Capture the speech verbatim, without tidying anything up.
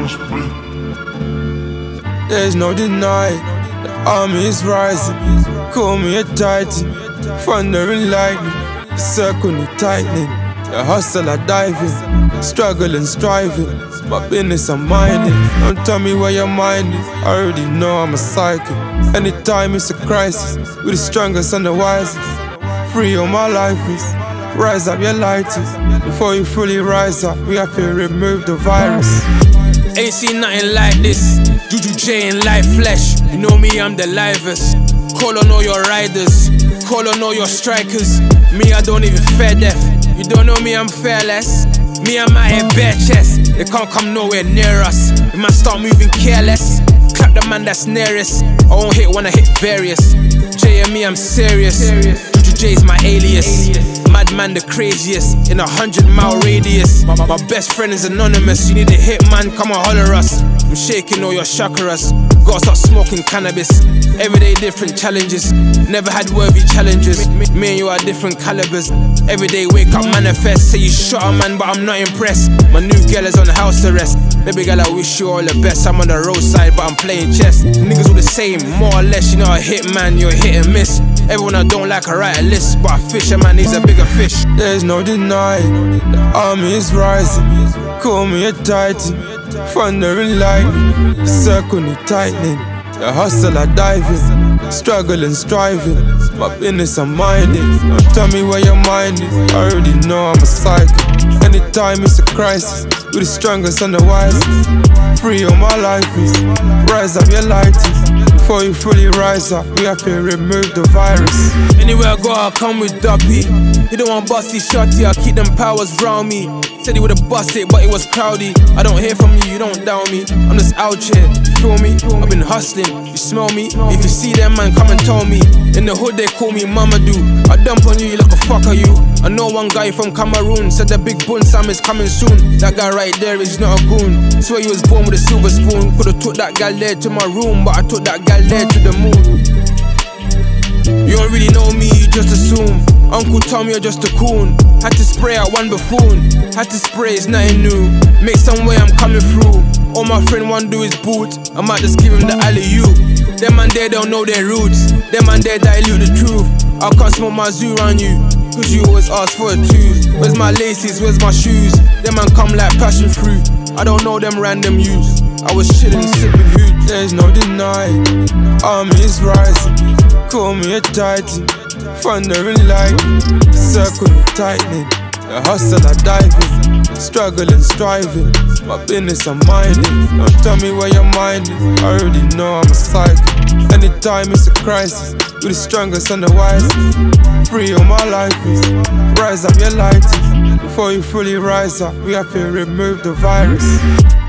There's no denying, the army is rising. Call me a titan, thunder and lightning. The circle is tightening, the hustle are diving. Struggle and striving, my business I'm minding. Don't tell me where your mind is, I already know I'm a psychic. Anytime it's a crisis, we're the strongest and the wisest. Free all my life is, rise up your lighters. Before you fully rise up, we have to remove the virus. Ain't seen nothing like this. Juju J in live flesh. You know me, I'm the livest. Call on all your riders, call on all your strikers. Me, I don't even fear death. You don't know me, I'm fearless. Me, I'm out here bare chest. They can't come nowhere near us. We might start moving careless. Clap the man that's nearest. I won't hit when I hit various. J and me, I'm serious. Juju J's my alias. Madman the craziest in a hundred mile radius. My, my best friend is anonymous. You need a hit man, come and holler us. I'm shaking all your chakras. Gotta start smoking cannabis. Everyday different challenges. Never had worthy challenges. Me, me and you are different calibers. Everyday wake up manifest. Say you shot a man but I'm not impressed. My new girl is on house arrest. Baby girl, I wish you all the best. I'm on the roadside but I'm playing chess. Niggas all the same, more or less. You know a hit man, you're hit and miss. Everyone I don't like, I write a list. But a fisherman needs a bigger fish. There's no denying, the army is rising. Call me a titan, thunder and lightning. The circle is tightening, the hustle are diving. Struggle and striving, my business I'm minding. Don't tell me where your mind is, I already know I'm a psychic. Anytime it's a crisis, we're the strongest and the wisest. Free all my life is, rise up your lighters. Before you fully rise up, we have to remove the virus. Anywhere I go, I come with Duppy. He don't want bossy shotty, I keep them powers round me. Said he would've bust it, but it was cloudy. I don't hear from you, you don't doubt me. I'm just out here, you feel me? I've been hustling, you smell me? If you see them, man, come and tell me. In the hood, they call me Mamadou. I dump on you, you like a fuck are you? I know one guy from Cameroon, said the big bun Sam is coming soon. That guy right there is not a goon. Swear you was born with a silver spoon. Could've took that gal there to my room, but I took that gal there to the moon. You don't really know me, you just assume. Uncle told me you're just a coon. Had to spray out one buffoon. Had to spray, it's nothing new. Make some way, I'm coming through. All my friend want do is boot. I might just give him the alley-oop. Them man there don't know their roots. Them man there dilute the truth. I can't smoke my zoo on you, cause you always ask for a tooth. Where's my laces, where's my shoes? Them man come like passion fruit. I don't know them random youths. I was chillin', sipping hooch. There's no denying, army is rising. Call me a titan, thunder and lightning. The circle is tightening, the hustle are diving. Struggle and striving, my business I'm minding. Don't tell me where your mind is, I already know I'm a psychic. Anytime it's a crisis, we're the strongest and the wisest. Free all my life is, rise up your lighters. Before you fully rise up, we have to remove the virus.